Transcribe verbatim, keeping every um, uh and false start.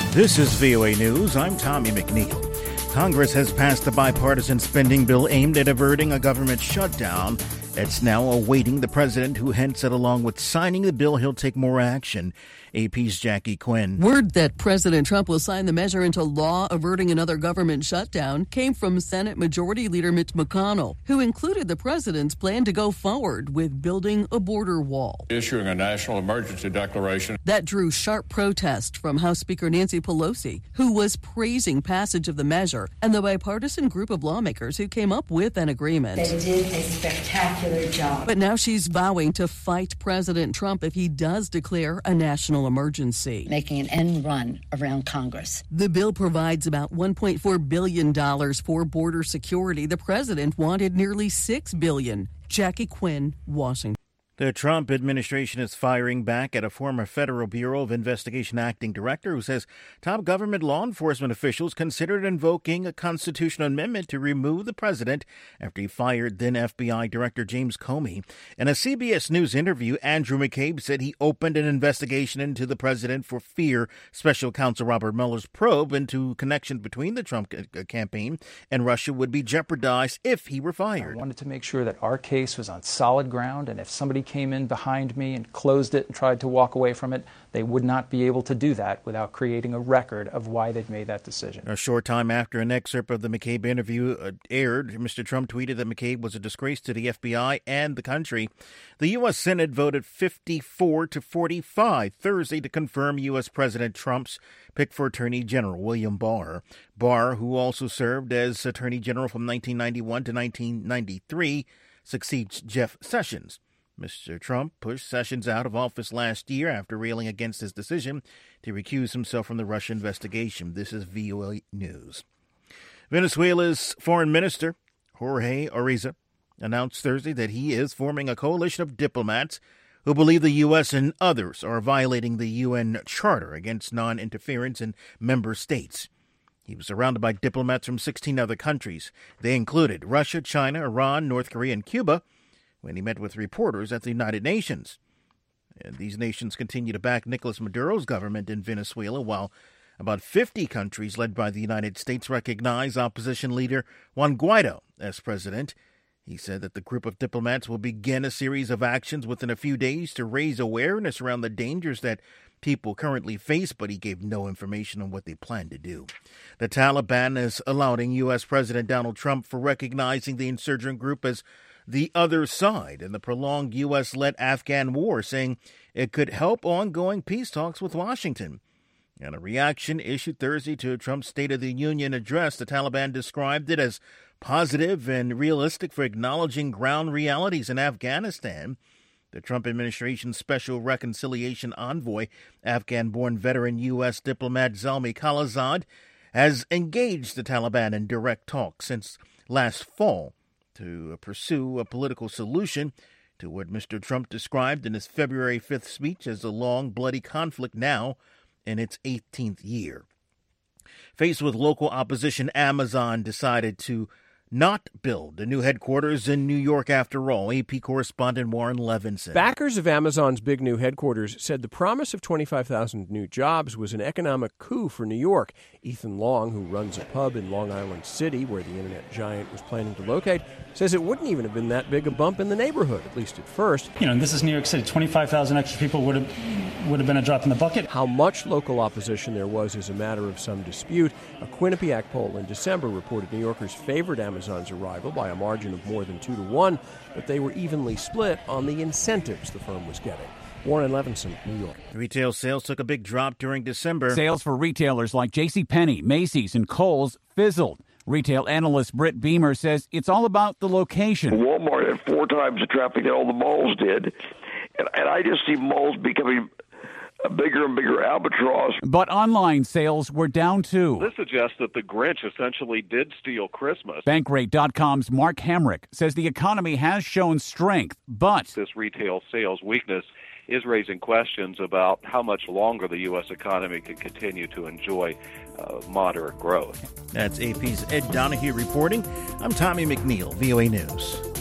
This is V O A News. I'm Tommy McNeil. Congress has passed a bipartisan spending bill aimed at averting a government shutdown. It's now awaiting the president, who hints that along with signing the bill, he'll take more action. A P's Jackie Quinn. Word that President Trump will sign the measure into law averting another government shutdown came from Senate Majority Leader Mitch McConnell, who included the president's plan to go forward with building a border wall. Issuing a national emergency declaration. That drew sharp protest from House Speaker Nancy Pelosi, who was praising passage of the measure, and the bipartisan group of lawmakers who came up with an agreement. They did a spectacular job. But now she's vowing to fight President Trump if he does declare a national emergency. Making an end run around Congress. The bill provides about one point four billion dollars for border security. The president wanted nearly six billion dollars. Jackie Quinn, Washington. The Trump administration is firing back at a former Federal Bureau of Investigation acting director who says top government law enforcement officials considered invoking a constitutional amendment to remove the president after he fired then F B I Director James Comey. In a C B S News interview, Andrew McCabe said he opened an investigation into the president for fear Special Counsel Robert Mueller's probe into connections between the Trump campaign and Russia would be jeopardized if he were fired. I wanted to make sure that our case was on solid ground, and if somebody came in behind me and closed it and tried to walk away from it, they would not be able to do that without creating a record of why they'd made that decision. A short time after an excerpt of the McCabe interview uh, aired, Mister Trump tweeted that McCabe was a disgrace to the F B I and the country. The U S Senate voted fifty-four to forty-five Thursday to confirm U S President Trump's pick for Attorney General William Barr. Barr, who also served as Attorney General from nineteen ninety-one to nineteen ninety-three, succeeds Jeff Sessions. Mister Trump pushed Sessions out of office last year after railing against his decision to recuse himself from the Russia investigation. This is V O A News. Venezuela's foreign minister, Jorge Araiza, announced Thursday that he is forming a coalition of diplomats who believe the U S and others are violating the U N Charter against non-interference in member states. He was surrounded by diplomats from sixteen other countries. They included Russia, China, Iran, North Korea, and Cuba, when he met with reporters at the United Nations. And these nations continue to back Nicolas Maduro's government in Venezuela, while about fifty countries led by the United States recognize opposition leader Juan Guaido as president. He said that the group of diplomats will begin a series of actions within a few days to raise awareness around the dangers that people currently face, but he gave no information on what they plan to do. The Taliban is allowing U S. President Donald Trump for recognizing the insurgent group as the other side in the prolonged U S-led Afghan war, saying it could help ongoing peace talks with Washington. In a reaction issued Thursday to Trump's State of the Union address, the Taliban described it as positive and realistic for acknowledging ground realities in Afghanistan. The Trump administration's special reconciliation envoy, Afghan-born veteran U S diplomat Zalmay Khalilzad, has engaged the Taliban in direct talks since last fall to pursue a political solution to what Mister Trump described in his February fifth speech as a long, bloody conflict now in its eighteenth year. Faced with local opposition, Amazon decided to not build a new headquarters in New York after all. A P correspondent Warren Levinson. Backers of Amazon's big new headquarters said the promise of twenty-five thousand new jobs was an economic coup for New York. Ethan Long, who runs a pub in Long Island City, where the internet giant was planning to locate, says it wouldn't even have been that big a bump in the neighborhood, at least at first. You know, this is New York City. twenty-five thousand extra people would have would have been a drop in the bucket. How much local opposition there was is a matter of some dispute. A Quinnipiac poll in December reported New Yorkers favored Amazon's arrival by a margin of more than two to one, but they were evenly split on the incentives the firm was getting. Warren Levinson, New York. Retail sales took a big drop during December. Sales for retailers like JCPenney, Macy's, and Kohl's fizzled. Retail analyst Britt Beamer says it's all about the location. Walmart had four times the traffic that all the malls did, and, and I just see malls becoming a bigger and bigger albatross. But online sales were down too. This suggests that the Grinch essentially did steal Christmas. Bankrate dot com's Mark Hamrick says the economy has shown strength, but this retail sales weakness is raising questions about how much longer the U S economy can continue to enjoy uh, moderate growth. That's A P's Ed Donahue reporting. I'm Tommy McNeil, V O A News.